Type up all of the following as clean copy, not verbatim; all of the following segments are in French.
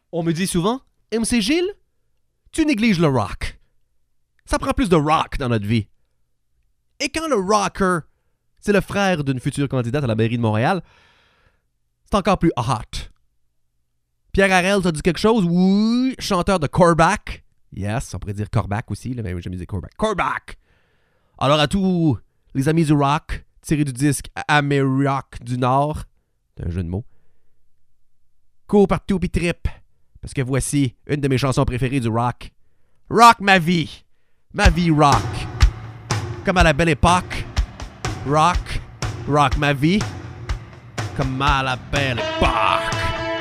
On me dit souvent, MC Gilles, tu négliges le rock. Ça prend plus de rock dans notre vie. Et quand le rocker, c'est le frère d'une future candidate à la mairie de Montréal, c'est encore plus hot. Pierre Harel, t'as dit quelque chose? Oui, chanteur de Corback. Yes, on pourrait dire Corback aussi, là, mais j'aime dire Corback. Corback! Alors à tous les amis du rock, tirés du disque Amérique du Nord, c'est un jeu de mots, cours partout pis trip, parce que voici une de mes chansons préférées du rock. Rock ma vie rock. Comme à la belle époque, rock ma vie, comme à la belle époque.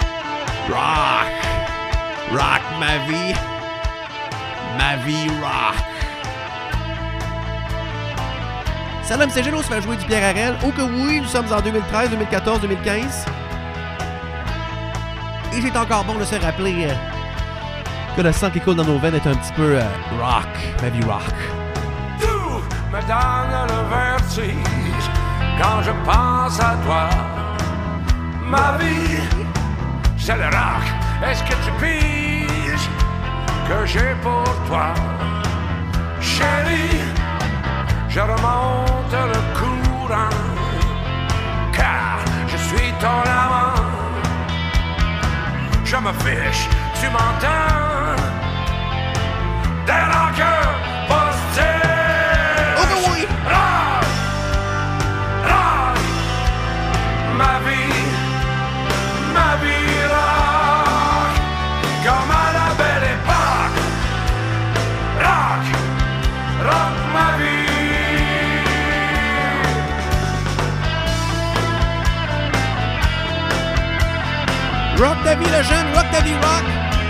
Rock ma vie rock. Salam, c'est Gélo se fait jouer du Pierre Harel. Oh que oui, nous sommes en 2013, 2014, 2015. Et c'est encore bon de se rappeler que le sang qui coule dans nos veines est un petit peu rock, ma vie rock. Tout me donne le vertige quand je pense à toi. Ma vie, c'est le rock. Est-ce que tu piges que j'ai pour toi? Chérie, je remonte le courant, car je suis ton amant. Je me fiche, tu m'entends? Des rockers positifs. Oh que oui! Rock, rock, ma vie rock, comme à la belle époque. Rock, rock ma vie. Rock ta vie le jeune, rock ta vie rock.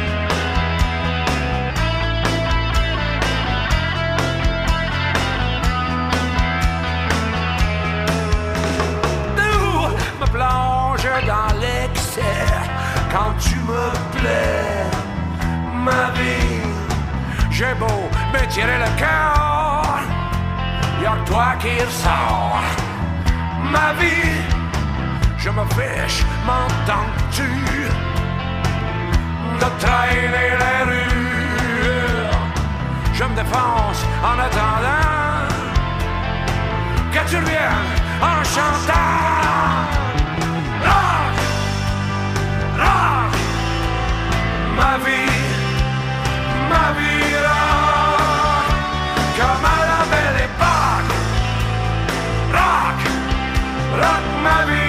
Nous me plonge dans l'excès quand tu me plais. Ma vie, j'ai beau me tirer le cœur, y'a que toi qui ressort. Ma vie, je me fiche, m'entends-tu, de traîner les rues. Je me défonce en attendant que tu reviennes en chantant. Rock, rock, ma vie rock, comme à la belle époque. Rock, rock ma vie.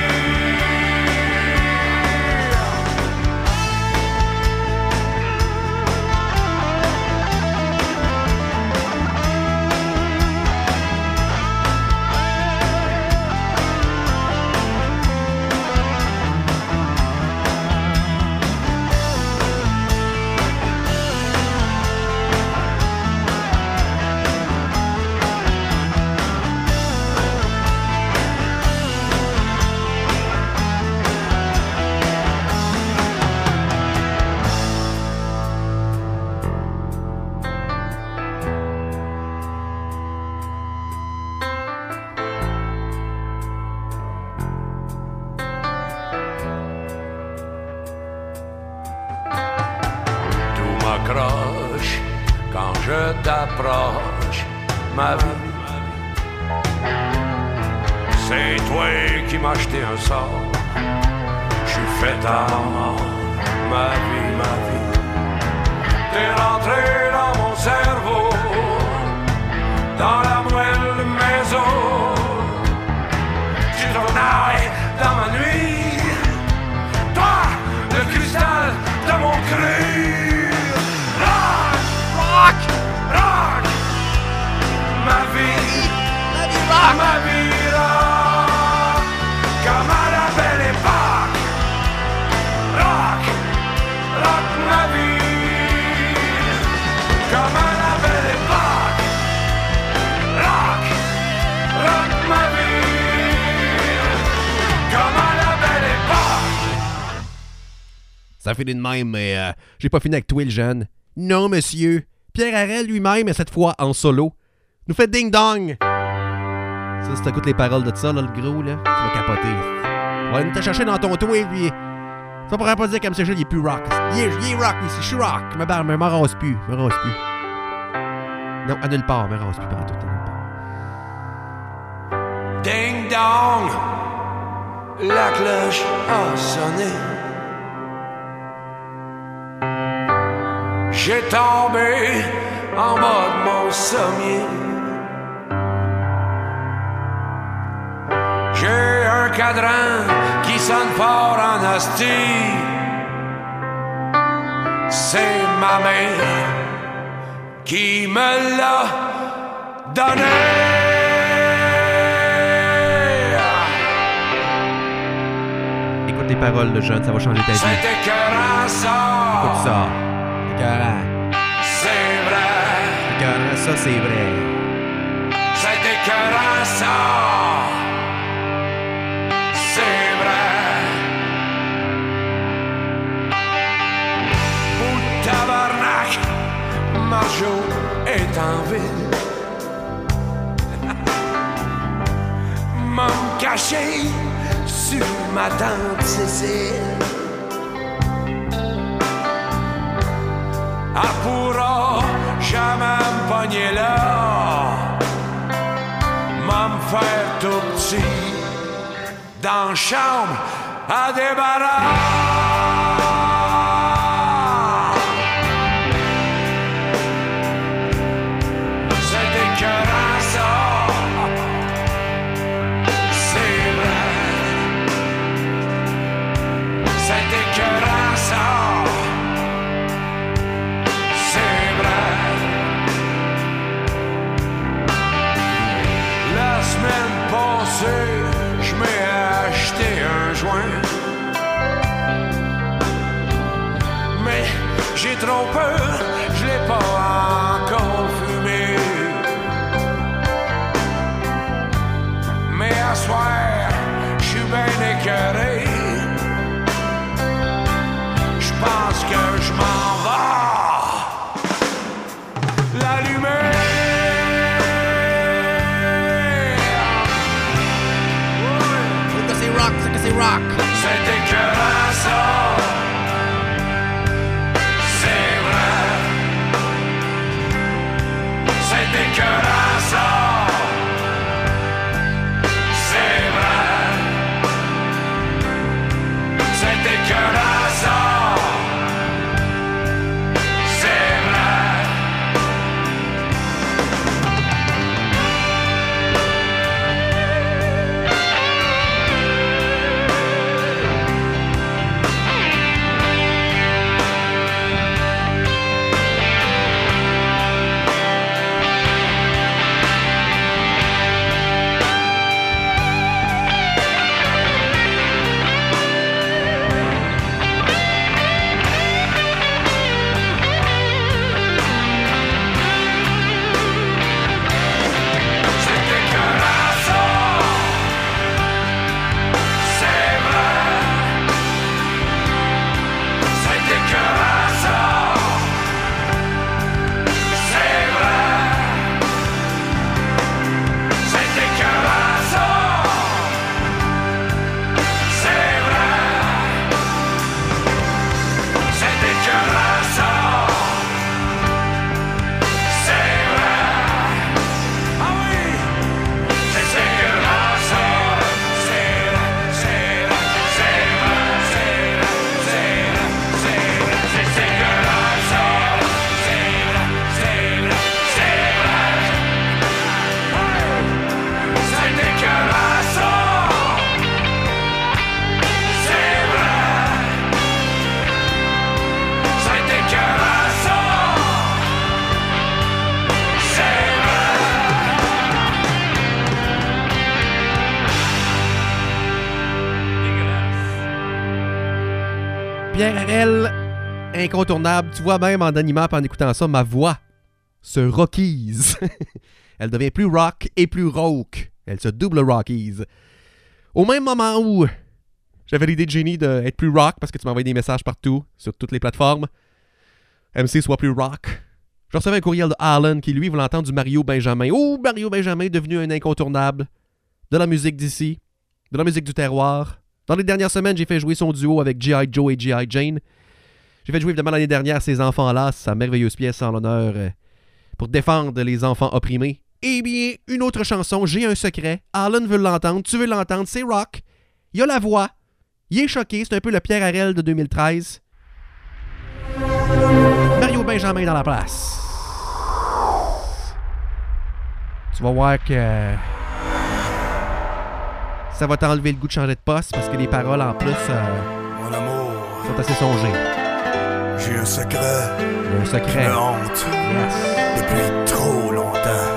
Quand je t'approche, ma vie, c'est toi qui m'as acheté un sort. Je suis fait à mort, ma vie. T'es rentré dans mon cerveau, dans la moelle de mes os. Tu tournailles dans ma nuit, toi, le cristal de mon cru. Rock, ma vie rock, comme à la belle époque. Rock, rock ma vie, comme à la belle époque. Rock, rock ma vie, comme à la belle époque. Ça finit de même, mais j'ai pas fini avec toi, le jeune. Non, monsieur. Pierre Harel lui-même, cette fois en solo, nous fait ding-dong. Ça, si t'écoutes les paroles de ça, là, le gros, là, tu vas capoter. On va aller te chercher dans ton toit, puis Ça pourrait pas dire qu'MC Gilles, il est plus rock. Il est rock, ici, je suis rock. Me rase plus. Non, à nulle part, me rase plus par tout, à nulle part. Ding dong, la cloche a sonné. J'ai tombé en bas de mon sommier. J'ai un cadran qui sonne fort en hostie. C'est ma mère qui me l'a donné. Écoute les paroles, le jeune, ça va changer ta vie. C'est écœurant ça. Écoute ça. Écœurant. C'est vrai. Écœurant, ça, c'est vrai. C'est écœurant ça. C'est vrai. Bout de tabarnak, Marjo est en ville. M'en caché sur ma tante Cécile. Elle pourra jamais me pogner là. M'en faire tout petit dans la chambre à débarras. C'est écœurant ça. C'est vrai. C'est écœurant ça. C'est vrai. La semaine passée, je m'ai acheté un joint. Mais j'ai trop peur, je l'ai pas encore fumé. Mais à soir, je suis bien écœuré. Je pense que je m'en vais l'allumer. C'est rock. C'est écœurant ça. C'est vrai. C'est écœurant ça. C'est vrai. C'est écœurant ça. C'est vrai. Pierre Harel, incontournable. Tu vois même en animant et en écoutant ça, ma voix se rockise. Elle devient plus rock et plus rauque. Elle se double rockies. Au même moment où j'avais l'idée de génie d'être plus rock parce que tu m'envoyais des messages partout, sur toutes les plateformes, MC soit plus rock, je recevais un courriel de Alan qui, lui, voulait entendre du Mario Benjamin. Oh, Mario Benjamin est devenu un incontournable de la musique d'ici, de la musique du terroir, Dans les dernières semaines, j'ai fait jouer son duo avec G.I. Joe et G.I. Jane. J'ai fait jouer évidemment l'année dernière ces enfants-là, sa merveilleuse pièce en l'honneur pour défendre les enfants opprimés. Eh bien, une autre chanson, J'ai un secret. Alan veut l'entendre, tu veux l'entendre, c'est rock. Il a la voix. Il est choqué, c'est un peu le Pierre Harel de 2013. Mario Benjamin dans la place. Tu vas voir que ça va t'enlever le goût de changer de poste parce que les paroles en plus Mon amour, sont assez songées. j'ai un secret. Il y a un secret. Une honte. Yes. Depuis trop longtemps.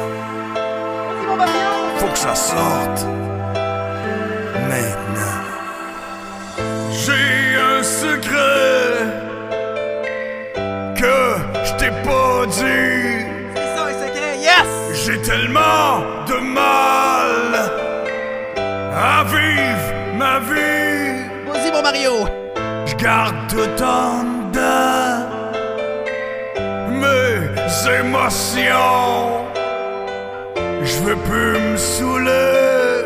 Faut que ça sorte. Maintenant. J'ai un secret que je t'ai pas dit. C'est ça un secret, yes! J'ai tellement de mal à vivre ma vie. Vas-y mon Mario! Je garde tout en dedans mes émotions. Je veux plus me saouler.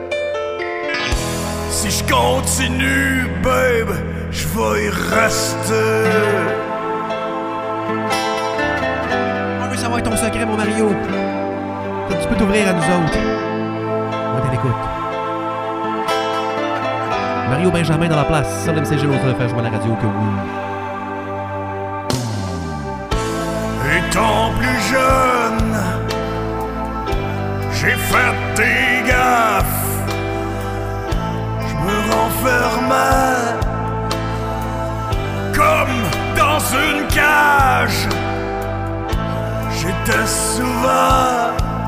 Si je continue, babe, je vais y rester. On veut savoir ton secret, mon Mario. Tu peux t'ouvrir à nous autres. On est à l'écoute. Mario Benjamin dans la place. Seul MCG l'autre le faire jouer à la radio que oui. Étant plus jeune, j'ai fait des gaffes. Je me renfermais comme dans une cage. J'étais souvent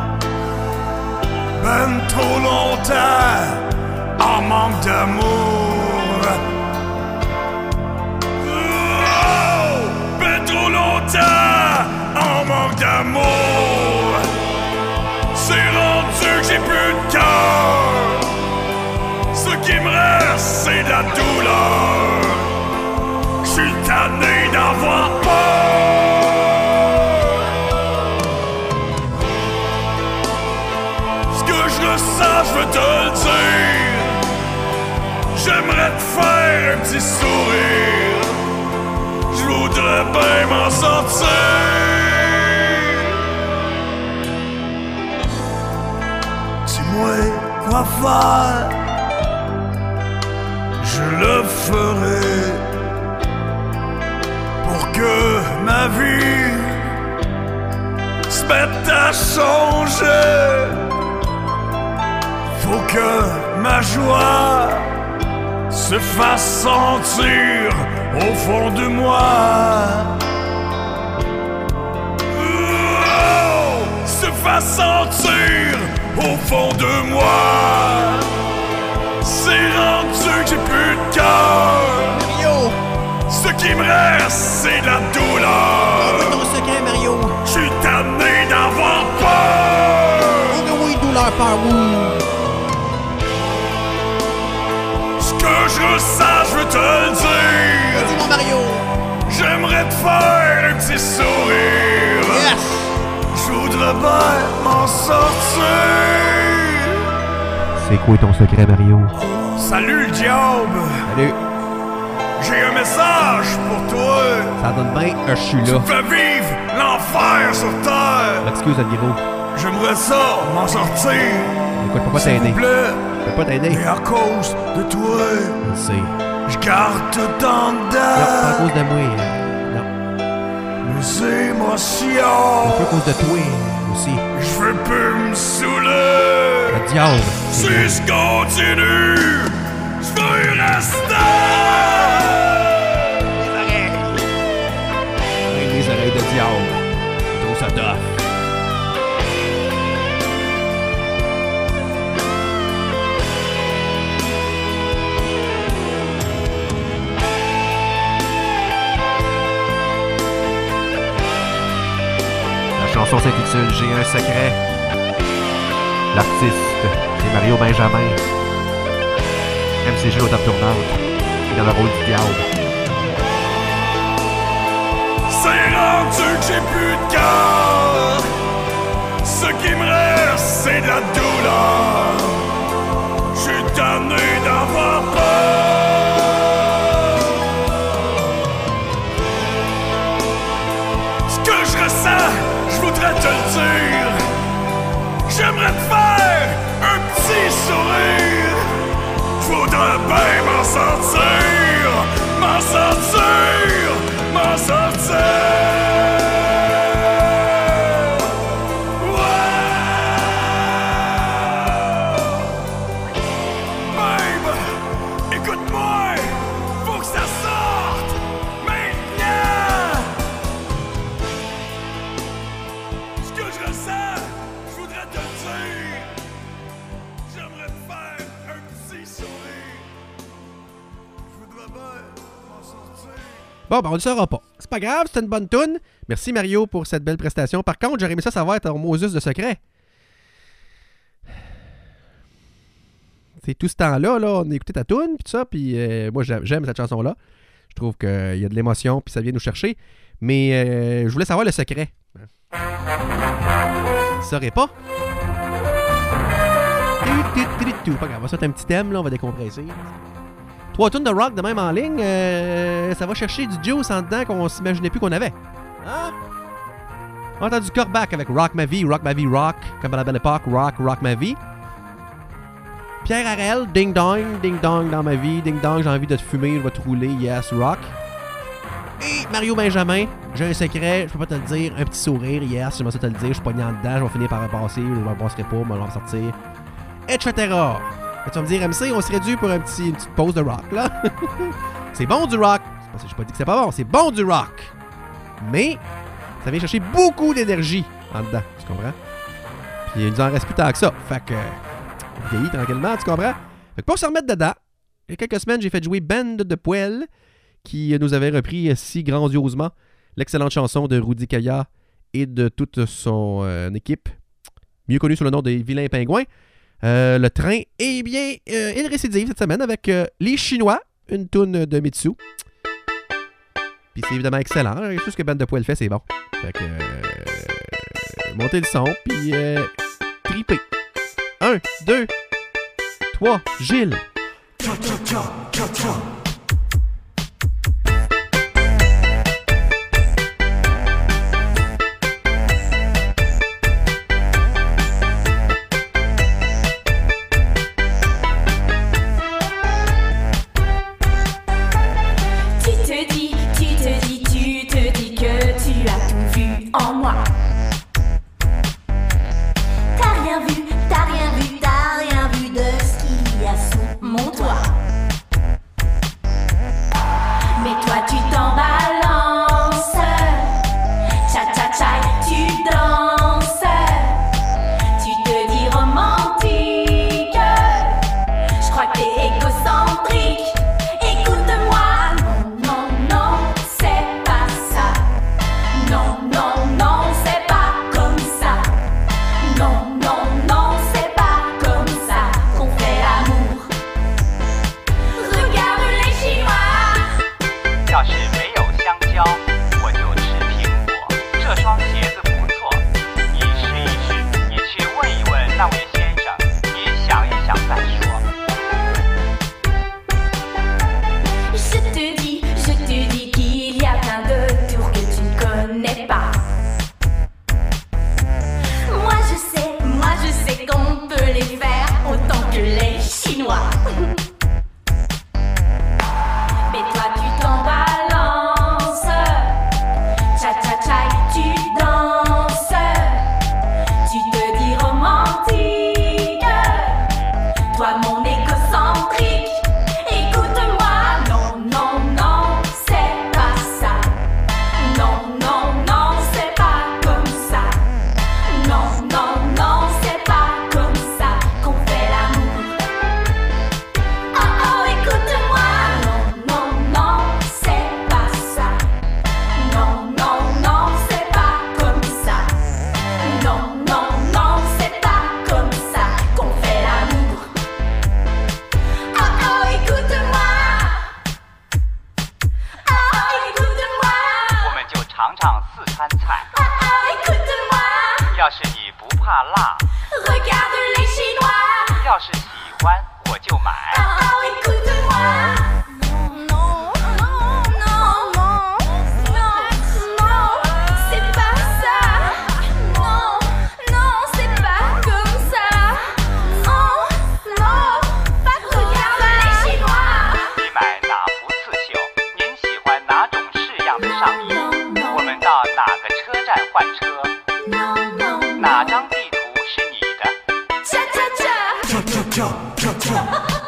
ben trop longtemps en manque d'amour. Oh, ben trop longtemps en manque d'amour. C'est rendu que j'ai plus de cœur. Ce qui me reste, c'est de la douleur. J'suis tanné d'avoir peur. Ce que je ressens, je veux te le dire. J'aimerais te faire un petit sourire. Je voudrais bien m'en sortir. Dis-moi quoi faire, je le ferai pour que ma vie se mette à changer. Faut que ma joie se fasse sentir au fond de moi. Oh, se fasse sentir au fond de moi. C'est rendu que j'ai plus de cœur. Mario! Ce qui me reste, c'est de la douleur. C'est ton secret, Mario! J'suis tanné d'avoir peur. Oh oui, douleur par vous! Ce que je ressens, je veux te le dire. Vas-y, mon Mario! J'aimerais te faire un petit sourire. Yes! Je voudrais bien m'en sortir. C'est quoi ton secret, Mario? Salut le diable. Salut! J'ai un message pour toi. Ça donne bien un je suis Tu là. fais vivre l'enfer sur terre. Excuse, Admiro. J'aimerais ça m'en sortir. Écoute, je peux pas S'il t'aider. vous plaît. Je peux pas t'aider. Et à cause de toi, Je sais. je garde tout en Non, pas à dedans cause de moi. Non. mes émotions. Un peu à cause de toi aussi. Je veux plus me saouler. Le diable. Si je continue, je veux y rester. Les oreilles de diable. Je trouve ça tough. La chanson s'intitule J'ai un secret. L'artiste, c'est Mario Benjamin. MCG au top tournante. Dans le rôle du diable. C'est rendu que j'ai plus de cœur. Ce qui me reste, c'est de la douleur. J'suis tanné d'avoir peur. ressens, je voudrais te le dire. J'aimerais te faire un petit sourire. Je voudrais bien m'en sortir, m'en sortir, m'en sortir. Bon, ben on le saura pas. C'est pas grave, c'est une bonne toune. Merci Mario pour cette belle prestation. Par contre, j'aurais aimé ça savoir ton Moses de secret. C'est tout ce temps-là, là, on écoutait ta toune, puis tout ça, puis moi j'aime cette chanson-là. Je trouve qu'il y a de l'émotion, puis ça vient nous chercher. Mais je voulais savoir le secret. Tu saurais pas? Pas grave, on va sortir un petit thème, là, on va décompresser. 3 tunes de rock de même en ligne, ça va chercher du juice en dedans qu'on s'imaginait plus qu'on avait. Hein? On a entendu Corbac avec Rock Ma Vie, Rock, comme à la belle époque, Rock Ma Vie. Pierre Harel, Ding Dong dans ma vie, Ding Dong, j'ai envie de te fumer, je vais te rouler, yes, Rock. Et Mario Benjamin, j'ai un secret, je peux pas te le dire, un petit sourire, yes, j'aimerais ça te le dire, je suis pogné en dedans, je vais finir par repasser, je ne repasserai pas, mais on va sortir, etc. Et tu vas me dire, MC, on serait dû pour une petite pause de rock, là. C'est bon du rock. Je n'ai pas dit que c'est pas bon, c'est bon du rock. Mais ça vient chercher beaucoup d'énergie en dedans, tu comprends? Puis il nous en reste plus tant que ça. Fait que, vieillit tranquillement, tu comprends? Fait que pour se remettre dedans, il y a quelques semaines, j'ai fait jouer Band de Poêle, qui nous avait repris si grandiosement l'excellente chanson de Rudy Kaya et de toute son équipe, mieux connue sous le nom des Vilains Pingouins. Le train, eh bien, il récidive cette semaine avec Les Chinois, une toune de Mitsu. Puis c'est évidemment excellent. Tout ce que Bande de Poêle fait, c'est bon. Fait que montez le son, puis tripez. 1, 2, 3, Gilles. En moi. T'as rien vu de ce qu'il y a sous mon toit. Mais toi tu t'en balances, cha-cha-cha, tu danses, tu te dis romantique, je crois que t'es égocentrique. Écoute-moi, non, non, c'est pas ça. Non, non, non, c'est pas comme ça. Non, non, non, c'est pas comme ça qu'on fait l'amour. Regarde les Chinois. 要是没有香蕉，我就吃苹果。这双鞋子不错，你试一试，你去问一问那位先生，你想一想再说。 Je te dis qu'il y a plein de tours que tu ne connais pas. Moi je sais qu'on peut les faire autant que les Chinois. Mais toi tu t'en balances, cha-cha-cha, tu danses, tu te dis romantique, toi mon égocentrique. Écoute-moi, non, non, non, c'est pas ça. Non, non, non, c'est pas comme ça. Non, non, non, c'est pas comme ça qu'on fait l'amour. Oh, oh, écoute-moi, non, non, non, c'est pas ça. Non, non, non, c'est pas comme ça. Non, non, non, c'est pas comme ça qu'on fait l'amour. Oh, oh, écoute-moi. Oh, écoute-moi. 我们就尝尝四川菜。 Oh, oh, écoute-moi. 要是你不怕辣， Regarde les Chinois. 要是喜欢我就买。 Oh, oh, écoute-moi. Non, non, non, non, non, non, c'est pas ça. 车？ Non, non, 哪 non. 张地图是你的？ Cha cha cha.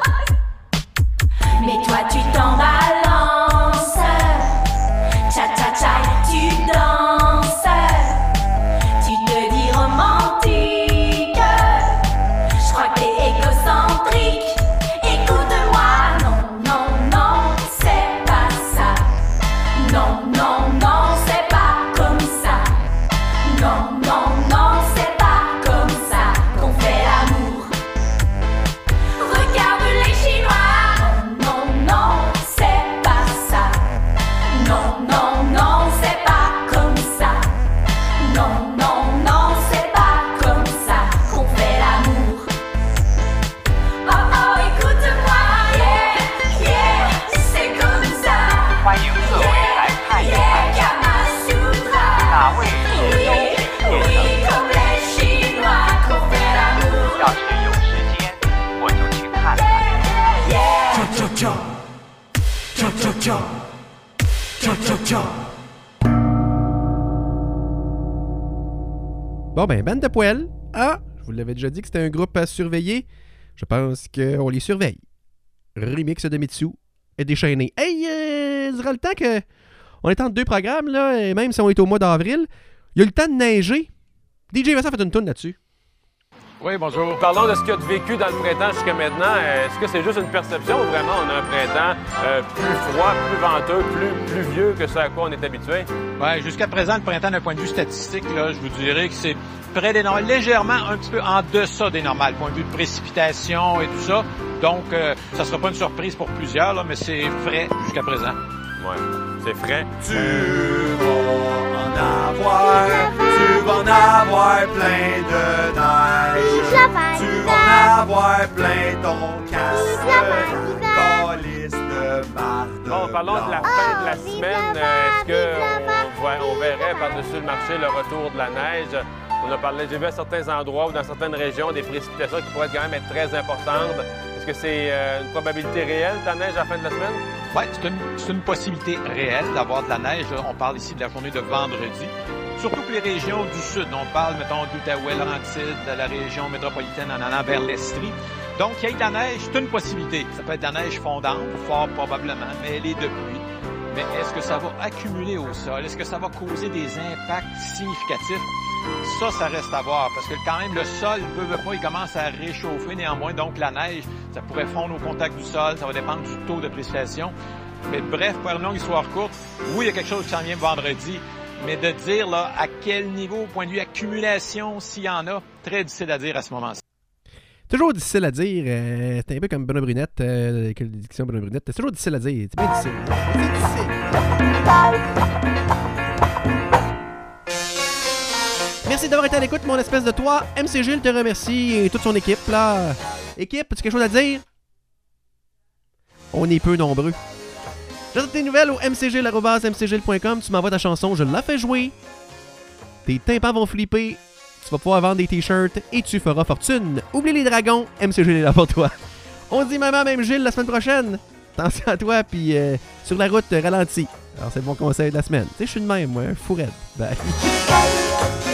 Mais toi tu t'en balances. Cha cha cha, tu danses. Tu te dis romantique. Je crois que t'es égocentrique. Écoute-moi, non, non, non, c'est pas ça. Non, non, non, c'est pas comme ça. Non, non, non, c'est pas comme ça qu'on fait l'amour. Regarde les Chinois. Non, non, non, c'est pas ça. Non, non, non, c'est pas comme ça. Non, non, non, c'est pas comme ça qu'on fait l'amour. Oh, oh, écoute-moi, yeah, yeah, c'est comme ça. 欢迎各位来看一 Yeah, 看， Kama Sutra. 哪位是东 Oui, 品夜 oui, comme les Chinois qu'on fait l'amour. 城？要是有时间，我就去看看。 Yeah. Bon, ben, bande de poêle. Ah, je vous l'avais déjà dit que c'était un groupe à surveiller. Je pense qu'on les surveille. Remix de Mitsu et déchaîné. Hey, durant le temps que on est entre deux programmes, là, et même si on est au mois d'avril, il y a eu le temps de neiger. DJ Vincent fait une tourne là-dessus. Oui, bonjour. Parlons de ce qu'il y a de vécu dans le printemps jusqu'à maintenant. Est-ce que c'est juste une perception ou vraiment on a un printemps plus froid, plus venteux, plus pluvieux que ce à quoi on est habitué? Ouais, jusqu'à présent, le printemps, d'un point de vue statistique, là, je vous dirais que c'est près des normales, légèrement un petit peu en deçà des normales, point de vue de précipitation et tout ça. Donc, ça sera pas une surprise pour plusieurs, là, mais c'est frais jusqu'à présent. Ouais, c'est frais. Tu vas en avoir plein de neige. Tu vas en avoir plein ton casque. Calice de marde. Bon, parlons de la fin de la semaine. Est-ce qu'on verrait par-dessus le marché le retour de la neige? On a parlé, j'ai vu à certains endroits ou dans certaines régions des précipitations qui pourraient quand même être très importantes. Est-ce que c'est une probabilité réelle, ta neige à la fin de la semaine? Oui, c'est une possibilité réelle d'avoir de la neige. Là. On parle ici de la journée de vendredi. Surtout que les régions du sud, on parle, mettons, d'Outaouais, Laurentides, de la région métropolitaine en allant vers l'Estrie. Donc, il y a de la neige, c'est une possibilité. Ça peut être de la neige fondante, fort probablement, mêlée de pluie. Mais est-ce que ça va accumuler au sol? Est-ce que ça va causer des impacts significatifs? Ça reste à voir, parce que quand même, le sol, veut pas, il commence à réchauffer néanmoins. Donc, la neige, ça pourrait fondre au contact du sol, ça va dépendre du taux de précipitation. Mais bref, pour une longue histoire courte, oui, il y a quelque chose qui s'en vient vendredi, mais de dire là à quel niveau, au point de vue accumulation, s'il y en a, très difficile à dire à ce moment-ci. Toujours difficile à dire. C'est un peu comme Benoît Brunette. Quelle diction Benoît Brunette? C'est toujours difficile à dire. C'est bien difficile. C'est difficile. Merci d'avoir été à l'écoute, mon espèce de toi. MC Gilles te remercie et toute son équipe, là. Équipe, as-tu quelque chose à dire? On est peu nombreux. J'attends tes nouvelles au mcgilles@mcgilles.com. Tu m'envoies ta chanson, je la fais jouer. Tes tympans vont flipper. Tu vas pouvoir vendre des t-shirts et tu feras fortune. Oublie les dragons, MC Gilles est là pour toi. On se dit maman, même Gilles, la semaine prochaine. Attention à toi, puis sur la route, ralentis. Alors c'est le bon conseil de la semaine. Tu sais, je suis de même, moi, un fou raide. Bye.